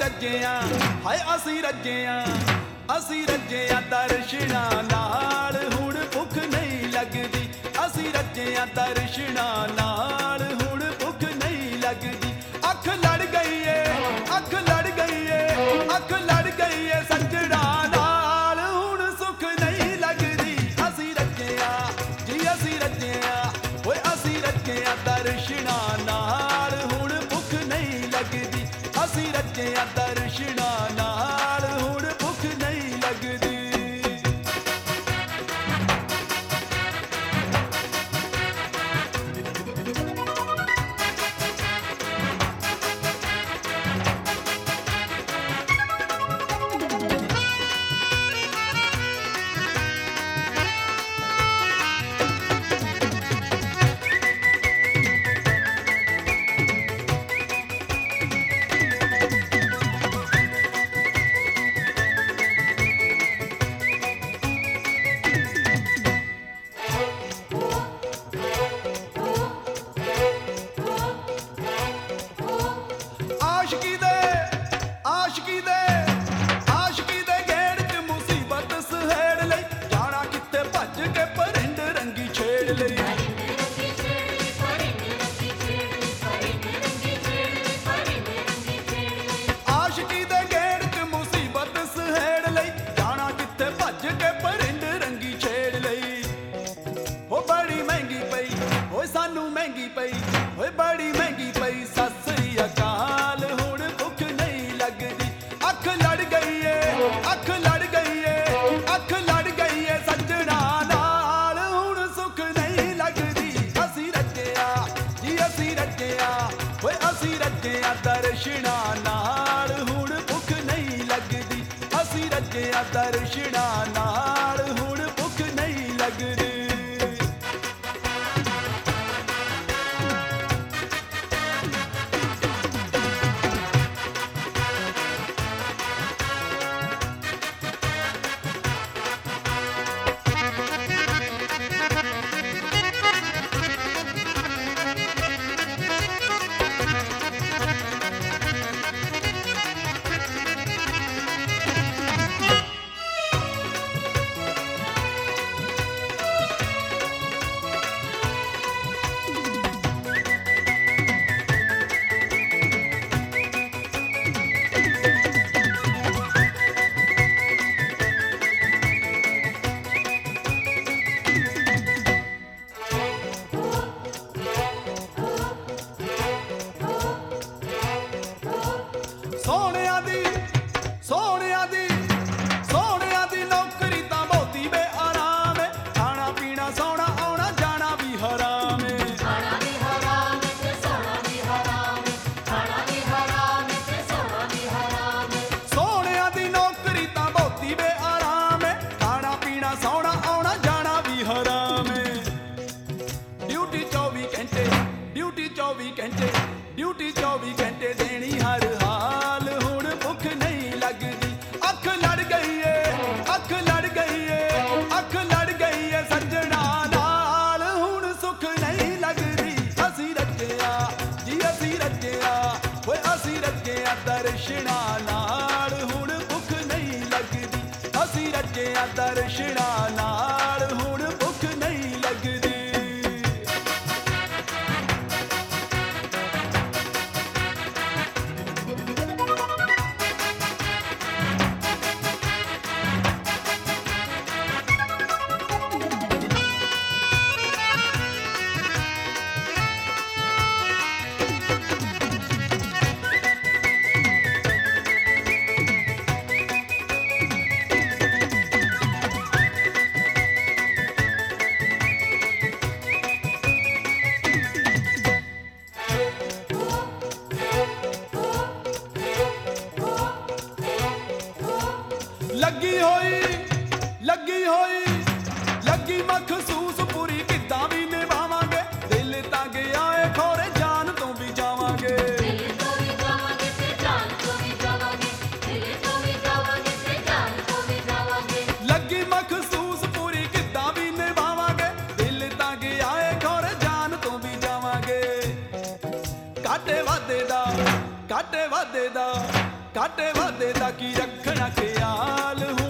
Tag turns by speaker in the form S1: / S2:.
S1: ਰੱਜਿਆਂ ਹਾਏ ਅਸੀਂ ਰੱਜਿਆਂ ਦਰਸ਼ਨਾਂ ਨਾਲ ਹੁਣ ਭੁੱਖ ਨਹੀਂ ਲੱਗਦੀ। ਅਸੀਂ ਰੱਜਿਆਂ ਦਰਸ਼ਨਾਂ ਨਾਲ ਹੁਣ ਭੁੱਖ ਨਹੀਂ ਲੱਗਦੀ। ਅੱਖ ਲੜ ਗਈ ਏ ਅੱਖ ਲੜ ਗਈ ਏ ਅੱਖ ਲੜ ਗਈ ਏ ਸੱਜਣਾ ਨਾਲ ਹੁਣ ਸੁੱਖ ਨਹੀਂ ਲੱਗਦੀ। ਅਸੀਂ ਰੱਜਿਆਂ ਜੀ ਅਸੀਂ ਰੱਜਿਆਂ ਓਏ ਅਸੀਂ ਰੱਜਿਆਂ ਦਰਸ਼ਨਾਂ ਨਾਲ ਹੁਣ ਭੁੱਖ ਨਹੀਂ ਲੱਗਦੀ। ਅਸੀਂ ਰੱਜਿਆਂ ਦਰਸ਼ਨਾਂ ਨਾਲ ਹੁਣ ਭੁੱਖ ਨਹੀਂ ਲੱਗਦੀ। ਆਸ਼ਕੀ ਦੇ ਗੇੜ 'ਚ ਮੁਸੀਬਤ ਸਹੇੜ ਲਈ ਜਾਣਾ ਕਿੱਥੇ ਭੱਜ ਕੇ ਪਰਿੰਡ ਰੰਗੀ ਛੇੜ ਲਈ। ਆਸ਼ਕੀ ਦੇ ਗੇੜ 'ਚ ਮੁਸੀਬਤ ਸਹੇੜ ਲਈ ਜਾਣਾ ਕਿੱਥੇ ਭੱਜ ਕੇ ਪਰਿੰਡ ਰੰਗੀ ਛੇੜ ਲਈ। ਉਹ ਬੜੀ ਮਹਿੰਗੀ ਪਈ ਓਏ ਸਾਨੂੰ ਮਹਿੰਗੀ ਪਈ ਓਏ ਬੜੀ ਮਹਿੰਗੀ ਪਈ ਸਤਿ ਸ੍ਰੀ ਅਕਾਲ ਹੁਣ ਭੁੱਖ ਨਹੀਂ ਲੱਗਦੀ। ਅੱਖ ਲੜ ਗਈ ਏ ਅੱਖ ਲੜ ਗਈ ਏ ਅੱਖ ਲੜ ਗਈ ਏ ਸੱਜਣਾ ਨਾਲ ਹੁਣ ਸੁੱਖ ਨਹੀਂ ਲੱਗਦੀ। ਅਸੀਂ ਰੱਜਿਆਂ ਜੀ ਅਸੀਂ ਰੱਜਿਆਂ ਓਏ ਅਸੀਂ ਰੱਜਿਆਂ ਦਰਸ਼ਨਾਂ ਨਾਲ ਹੁਣ ਭੁੱਖ ਨਹੀਂ ਲੱਗਦੀ। ਅਸੀਂ ਰੱਜਿਆਂ ਦਰਸ਼ਨਾਂ ਨਾਲ ਹੁਣ ਭੁੱਖ ਨਹੀਂ ਲੱਗਦੀ। ਸੋਹਣਿਆਂ ਦੀ ਨੌਕਰੀ ਤਾਂ ਬਹੁਤੀ ਬੇਆਰਾਮ ਏ। ਖਾਣਾ ਪੀਣਾ ਸੌਣਾ ਆਉਣਾ ਜਾਣਾ ਵੀ ਹਰਾਮ ਏ।
S2: ਖਾਣਾ ਵੀ ਹਰਾਮ ਏ ਤੇ ਸੌਣਾ ਵੀ ਹਰਾਮ ਏ। ਖਾਣਾ ਵੀ ਹਰਾਮ ਏ ਤੇ ਸੌਣਾ ਵੀ ਹਰਾਮ ਏ।
S1: ਸੋਹਣਿਆਂ ਦੀ ਨੌਕਰੀ ਤਾਂ ਬਹੁਤੀ ਬੇਆਰਾਮ ਏ। ਖਾਣਾ ਪੀਣਾ ਸੌਣਾ ਆਉਣਾ ਜਾਣਾ ਵੀ ਹਰਾਮ ਏ। ਡਿਊਟੀ 24 ਘੰਟੇ ਡਿਊਟੀ 24 ਘੰਟੇ ਡਿਊਟੀ 24 ਘੰਟੇ ਦੇਣੀ ਹਰ ਹਾਲ ਹੁਣ ਭੁੱਖ ਨਹੀਂ ਲੱਗਦੀ। ਅੱਖ ਲੜ ਗਈ ਏ ਅੱਖ ਲੜ ਗਈ ਏ ਅੱਖ ਲੜ ਗਈ ਏ ਸੱਜਣਾ ਨਾਲ ਹੁਣ ਸੁੱਖ ਨਹੀਂ ਲੱਗਦੀ। ਅਸੀਂ ਰੱਜਿਆਂ ਜੀ ਅਸੀਂ ਰੱਜਿਆਂ ਓਏ ਅਸੀਂ ਰੱਜਿਆਂ ਦਰਸ਼ਨਾਂ ਨਾਲ ਹੁਣ ਭੁੱਖ ਨਹੀਂ ਲੱਗਦੀ। ਅਸੀਂ ਰੱਜਿਆਂ ਦਰਸ਼ਨਾਂ ਨਾਲ ਹੁਣ ਭੁੱਖ ਨਹੀਂ ਲੱਗਦੀ। ਲੱਗੀ ਮਖਸੂਸ ਪੂਰੀ ਕਿੱਦਾਂ ਵੀ ਨਿਭਾਵਾਂਗੇ। ਦਿਲ ਤਾਂ ਗਿਆ ਏ ਖੋਰੇ ਜਾਨ ਤੋਂ ਵੀ ਜਾਵਾਂਗੇ।
S2: ਦਿਲ ਤੋਂ ਵੀ ਜਾਵਾਂਗੇ ਤੇ ਜਾਨ ਤੋਂ ਵੀ ਜਾਵਾਂਗੇ। ਦਿਲ ਤੋਂ ਵੀ ਜਾਵਾਂਗੇ ਤੇ ਜਾਨ ਤੋਂ ਵੀ ਜਾਵਾਂਗੇ।
S1: ਲੱਗੀ ਮਖਸੂਸ ਪੂਰੀ ਕਿੱਦਾਂ ਵੀ ਨਿਭਾਵਾਂਗੇ। ਦਿਲ ਤਾਂ ਗਿਆ ਏ ਖੋਰੇ ਜਾਨ ਤੋਂ ਵੀ ਜਾਵਾਂਗੇ। ਘਾਟੇ ਵਾਧੇ ਦਾ ਘਾਟੇ ਵਾਧੇ ਦਾ ਕੀ ਰੱਖਣਾ ਖਿਆਲ, ਹੁਣ